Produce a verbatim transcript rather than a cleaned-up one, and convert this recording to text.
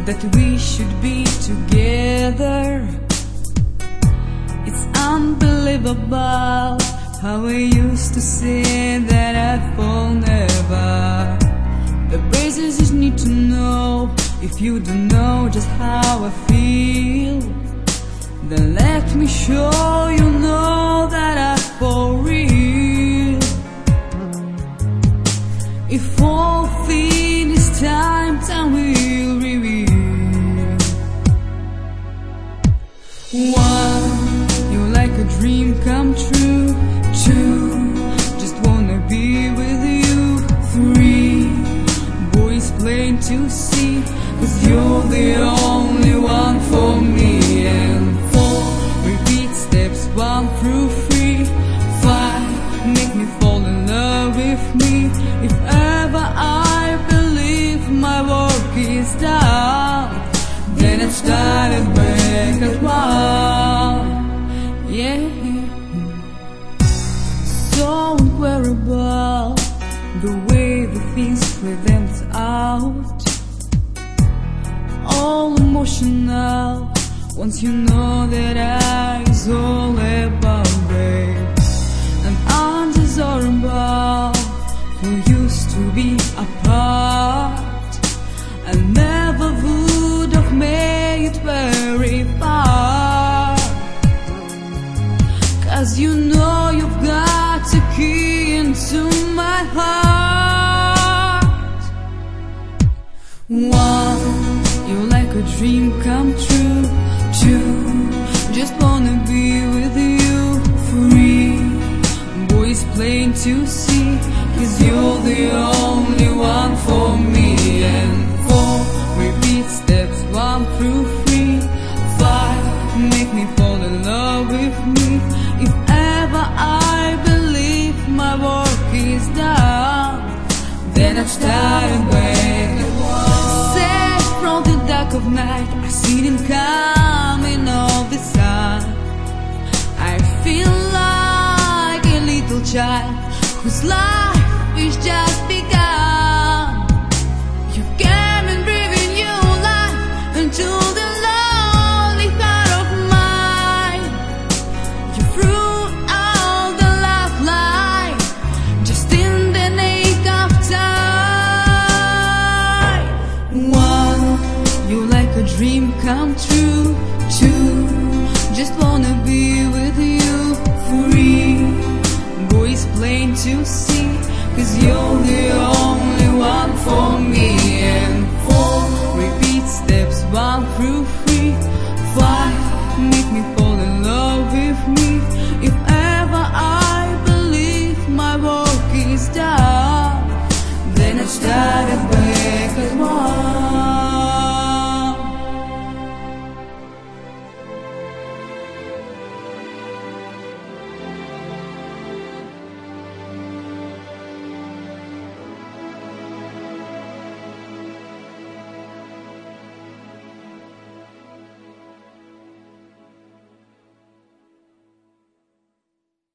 that we should be together. It's unbelievable how we used to say that I fall never. The basics you need to know. If you don't know just how I feel, then let me show you know that I for real. If all things is time, time will reveal. One, you're like a dream come true. Two, just wanna be with you. Three, boy, it's plain to see, 'cause you're the only one for me. And four, repeat steps one through three. Five, make me fall in love with me. If ever I believe my work is done, then I've started back at one. Yeah. Don't worry about the way the things present out. All emotional once you know that I is all about babe. And undesirable who used to be apart. I never would have made it very far, 'cause you know you've got a key into my heart. One, you're like a dream come true. Two, just wanna be with you. Three, boy, it's plain to see, 'cause you're the only one for me. And four, repeat steps one through three. Five, make me fall in love with me. If ever I believe my work is done, then I've started back. Safe from the dark of night, I see him coming of the sun. I feel like a little child whose life is just begun. You came and breathing new life into the lonely heart of mine. You threw out the love light just in the nick of time. One, you like a dream come true. Two, just wanna be with you. Three, boy, it's plain to see, 'cause you're the only one for me. And four, repeat steps one through